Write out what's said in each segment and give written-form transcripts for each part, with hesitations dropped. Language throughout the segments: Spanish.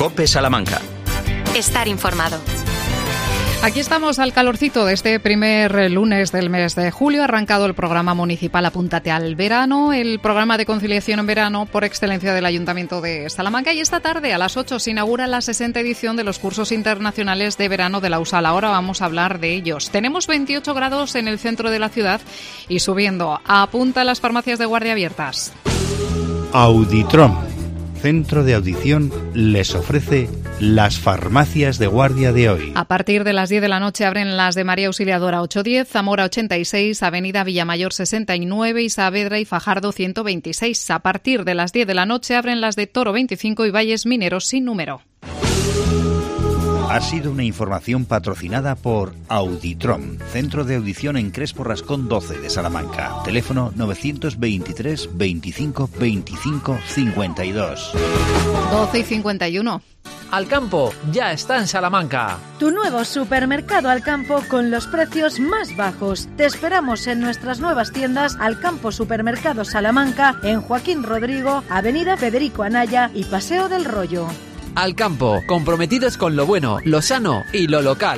COPE Salamanca. Estar informado. Aquí estamos al calorcito de este primer lunes del mes de julio. Ha arrancado el programa municipal Apúntate al Verano, el programa de conciliación en verano por excelencia del Ayuntamiento de Salamanca. Y esta tarde a las 8 se inaugura la 60ª edición de los cursos internacionales de verano de la USAL. Ahora vamos a hablar de ellos. Tenemos 28 grados en el centro de la ciudad y subiendo. Apunta a las farmacias de guardia abiertas. Auditrom, centro de audición, les ofrece las farmacias de guardia de hoy. A partir de las 10 de la noche abren las de María Auxiliadora 810, Zamora 86, Avenida Villamayor 69 y Saavedra y Fajardo 126. A partir de las 10 de la noche abren las de Toro 25 y Valles Mineros sin número. Ha sido una información patrocinada por Auditrom, centro de audición en Crespo Rascón 12 de Salamanca. Teléfono 923 25 25 52. 12 y 51. Alcampo ya está en Salamanca. Tu nuevo supermercado Alcampo con los precios más bajos. Te esperamos en nuestras nuevas tiendas Alcampo Supermercado Salamanca, en Joaquín Rodrigo, Avenida Federico Anaya y Paseo del Rollo. Alcampo, comprometidos con lo bueno, lo sano y lo local.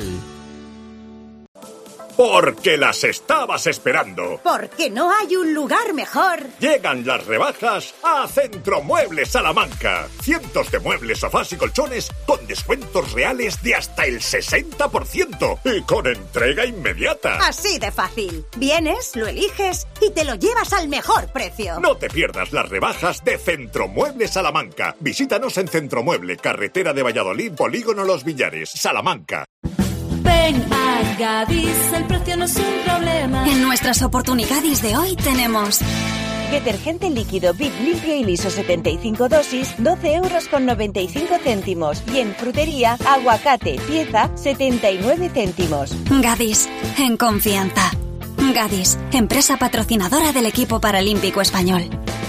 Porque las estabas esperando. Porque no hay un lugar mejor. Llegan las rebajas a Centromuebles Salamanca. Cientos de muebles, sofás y colchones con descuentos reales de hasta el 60% y con entrega inmediata. Así de fácil. Vienes, lo eliges y te lo llevas al mejor precio. No te pierdas las rebajas de Centromuebles Salamanca. Visítanos en Centromueble, carretera de Valladolid, Polígono Los Villares, Salamanca. Ven a Gadis, el precio no es un problema. En nuestras oportunidades de hoy tenemos detergente líquido Big limpio y liso 75 dosis, 12,95 €. Y en frutería, aguacate, pieza, 79 céntimos. Gadis, en confianza. Gadis, empresa patrocinadora del equipo paralímpico español.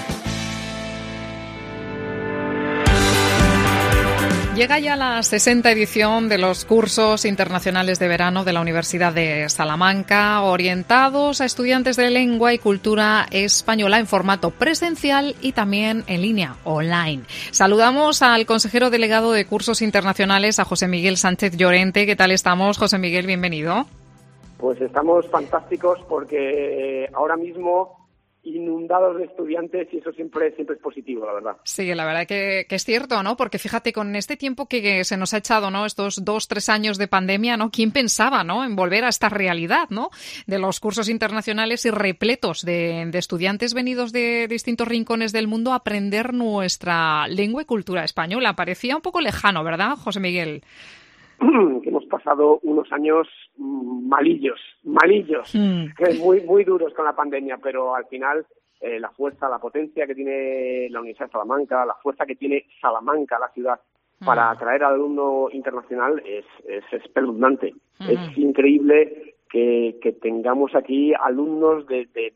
Llega ya la 60ª edición de los cursos internacionales de verano de la Universidad de Salamanca, orientados a estudiantes de lengua y cultura española en formato presencial y también en línea, online. Saludamos al consejero delegado de cursos internacionales, a José Miguel Sánchez Llorente. ¿Qué tal estamos, José Miguel? Bienvenido. Pues estamos fantásticos porque ahora mismo inundados de estudiantes y eso siempre es positivo, la verdad. Sí, la verdad que es cierto, ¿no? Porque fíjate, con este tiempo que se nos ha echado, ¿no? Estos 2-3 años de pandemia, ¿no? ¿Quién pensaba, ¿no? En volver a esta realidad, ¿no? De los cursos internacionales y repletos de estudiantes venidos de distintos rincones del mundo a aprender nuestra lengua y cultura española. Parecía un poco lejano, ¿verdad, José Miguel? Que hemos pasado unos años malillos, muy duros con la pandemia, pero al final la fuerza, la potencia que tiene la Universidad de Salamanca, la fuerza que tiene Salamanca, la ciudad, para atraer al alumno internacional es espeluznante. Es increíble que tengamos aquí alumnos de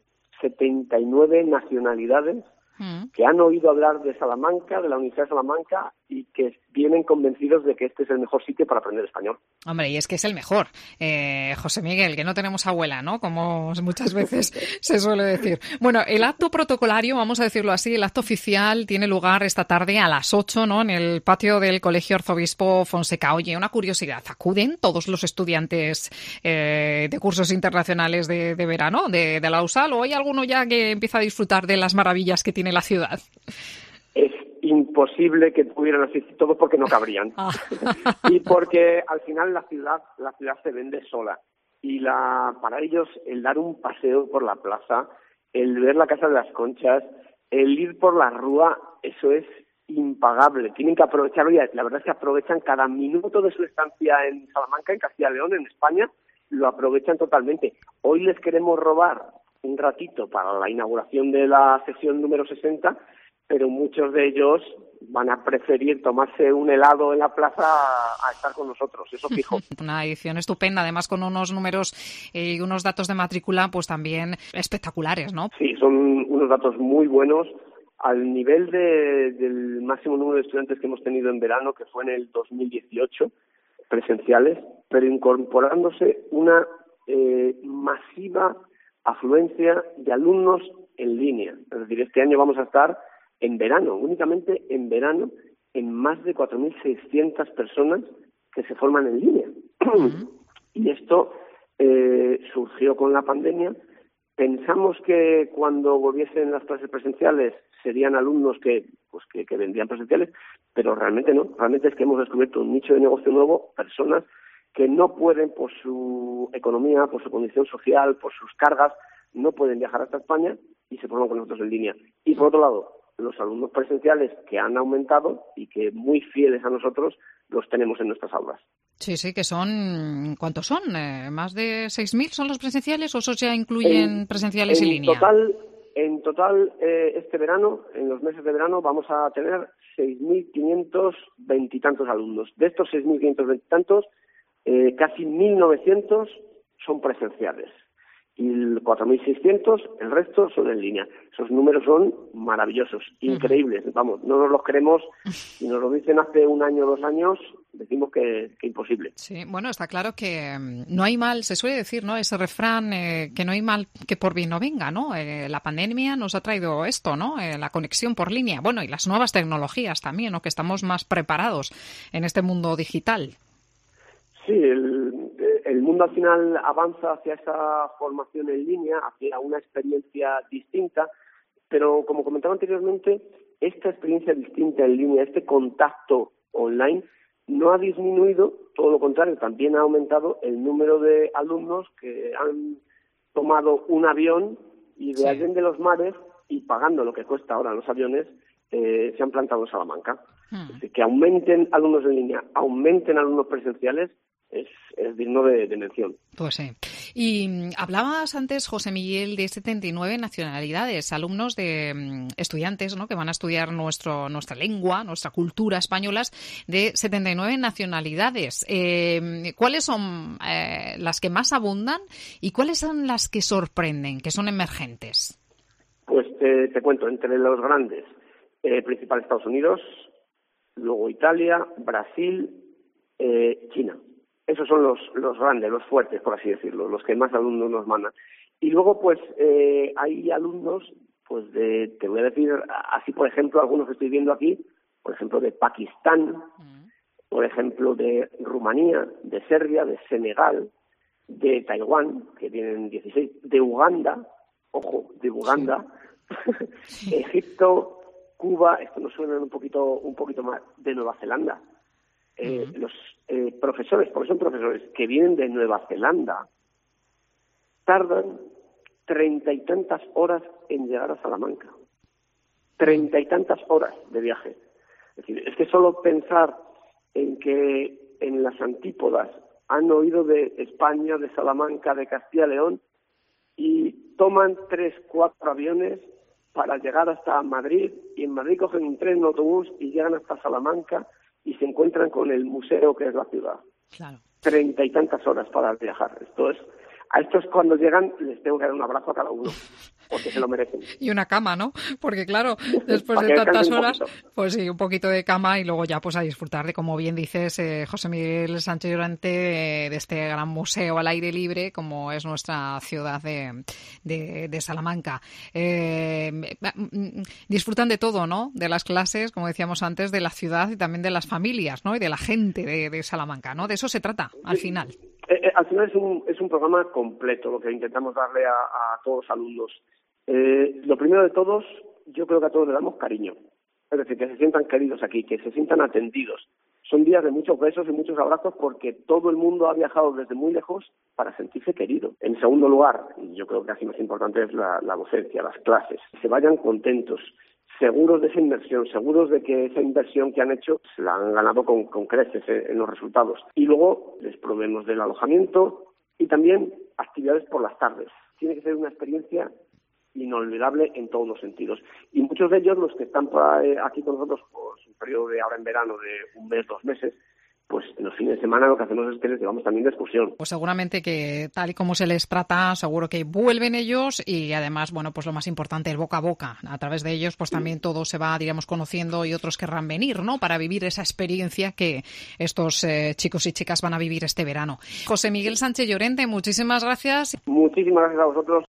79 nacionalidades que han oído hablar de Salamanca, de la Universidad de Salamanca, y que vienen convencidos de que este es el mejor sitio para aprender español. Hombre, y es que es el mejor, José Miguel, que no tenemos abuela, ¿no? Como muchas veces se suele decir. Bueno, el acto protocolario, vamos a decirlo así, el acto oficial tiene lugar esta tarde a las 8, ¿no? En el patio del Colegio Arzobispo Fonseca. Oye, una curiosidad, ¿acuden todos los estudiantes de cursos internacionales de verano de la USAL, o hay alguno ya que empieza a disfrutar de las maravillas que tiene la ciudad? Es imposible que pudieran asistir todos porque no cabrían. Y porque al final la ciudad se vende sola. Y para ellos el dar un paseo por la plaza, el ver la Casa de las Conchas, el ir por la Rúa, eso es impagable. Tienen que aprovecharlo y la verdad es que aprovechan cada minuto de su estancia en Salamanca, en Castilla y León, en España, lo aprovechan totalmente. Hoy les queremos robar un ratito para la inauguración de la sesión número 60, pero muchos de ellos van a preferir tomarse un helado en la plaza a estar con nosotros, eso fijo. Una edición estupenda, además con unos números y unos datos de matrícula pues también espectaculares, ¿no? Sí, son unos datos muy buenos, al nivel del máximo número de estudiantes que hemos tenido en verano, que fue en el 2018, presenciales, pero incorporándose una masiva afluencia de alumnos en línea. Es decir, este año vamos a estar en verano, únicamente en verano, en más de 4.600 personas que se forman en línea. Y esto surgió con la pandemia. Pensamos que cuando volviesen las clases presenciales serían alumnos que vendrían presenciales, pero realmente no. Realmente es que hemos descubierto un nicho de negocio nuevo, personas que no pueden, por su economía, por su condición social, por sus cargas, no pueden viajar hasta España y se forman con nosotros en línea. Y por otro lado, los alumnos presenciales que han aumentado y que muy fieles a nosotros los tenemos en nuestras aulas. Sí, que son... ¿Cuántos son? ¿Más de 6.000 son los presenciales o esos ya incluyen presenciales y línea? En total, este verano, en los meses de verano, vamos a tener 6.520 y tantos alumnos. De estos 6.520 y tantos, casi 1.900 son presenciales. Y 4.600, el resto son en línea. Esos números son maravillosos, increíbles. Vamos, no nos los creemos. Si nos lo dicen hace un año o 2 años, decimos que imposible. Sí, bueno, está claro que no hay mal, se suele decir, ¿no? Ese refrán, que no hay mal que por bien no venga, ¿no? La pandemia nos ha traído esto, ¿no? La conexión por línea. Bueno, y las nuevas tecnologías también, ¿no? Que estamos más preparados en este mundo digital. Sí, el mundo al final avanza hacia esa formación en línea, hacia una experiencia distinta, pero como comentaba anteriormente, esta experiencia distinta en línea, este contacto online, no ha disminuido, todo lo contrario, también ha aumentado el número de alumnos que han tomado un avión y de Allende de los Mares, y pagando lo que cuesta ahora los aviones, se han plantado en Salamanca. Así que aumenten alumnos en línea, aumenten alumnos presenciales, es digno de mención. Pues sí. Y hablabas antes, José Miguel, de 79 nacionalidades, alumnos de estudiantes, ¿no? Que van a estudiar nuestra lengua, nuestra cultura españolas, de 79 nacionalidades. ¿Cuáles son las que más abundan y cuáles son las que sorprenden, que son emergentes? Pues te cuento, entre los grandes, principal Estados Unidos, luego Italia, Brasil, China. Esos son los grandes, los fuertes, por así decirlo, los que más alumnos nos mandan. Y luego, pues, hay alumnos, pues, te voy a decir, así, por ejemplo, algunos que estoy viendo aquí, por ejemplo, de Pakistán, por ejemplo, de Rumanía, de Serbia, de Senegal, de Taiwán, que tienen 16, de Uganda, ojo, de Uganda, sí. Egipto, Cuba, esto nos suena un poquito más, de Nueva Zelanda. Los profesores, porque son profesores que vienen de Nueva Zelanda, tardan 30 y tantas horas en llegar a Salamanca. 30 y tantas horas de viaje. Es decir, es que solo pensar en que en las antípodas han oído de España, de Salamanca, de Castilla y León, y toman 3, 4 aviones para llegar hasta Madrid, y en Madrid cogen un tren, un autobús y llegan hasta Salamanca y se encuentran con el museo que es la ciudad. Claro. 30 y tantas horas para viajar. A estos cuando llegan les tengo que dar un abrazo a cada uno, porque se lo merecen. Y una cama, ¿no? Porque claro, después de tantas horas, pues sí, un poquito de cama y luego ya pues a disfrutar de, como bien dices, José Miguel Sánchez Llorente, de este gran museo al aire libre como es nuestra ciudad de Salamanca. Disfrutan de todo, ¿no? De las clases, como decíamos antes, de la ciudad y también de las familias, ¿no? Y de la gente de Salamanca, ¿no? De eso se trata, al final. Al final es un programa completo lo que intentamos darle a todos los alumnos. Lo primero de todos, yo creo que a todos le damos cariño. Es decir, que se sientan queridos aquí, que se sientan atendidos. Son días de muchos besos y muchos abrazos porque todo el mundo ha viajado desde muy lejos para sentirse querido. En segundo lugar, y yo creo que así más importante es la docencia, las clases. Se vayan contentos, seguros de esa inversión, seguros de que esa inversión que han hecho se la han ganado con creces en los resultados. Y luego les proveemos del alojamiento y también actividades por las tardes. Tiene que ser una experiencia inolvidable en todos los sentidos. Y muchos de ellos, los que están aquí con nosotros por un periodo de ahora en verano de 1 mes, 2 meses, pues en los fines de semana lo que hacemos es que les llevamos también de excursión. Pues seguramente que tal y como se les trata, seguro que vuelven ellos y además, bueno, pues lo más importante, el boca a boca. A través de ellos, pues también todo se va, digamos, conociendo y otros querrán venir, ¿no? Para vivir esa experiencia que estos chicos y chicas van a vivir este verano. José Miguel Sánchez Llorente, muchísimas gracias. Muchísimas gracias a vosotros.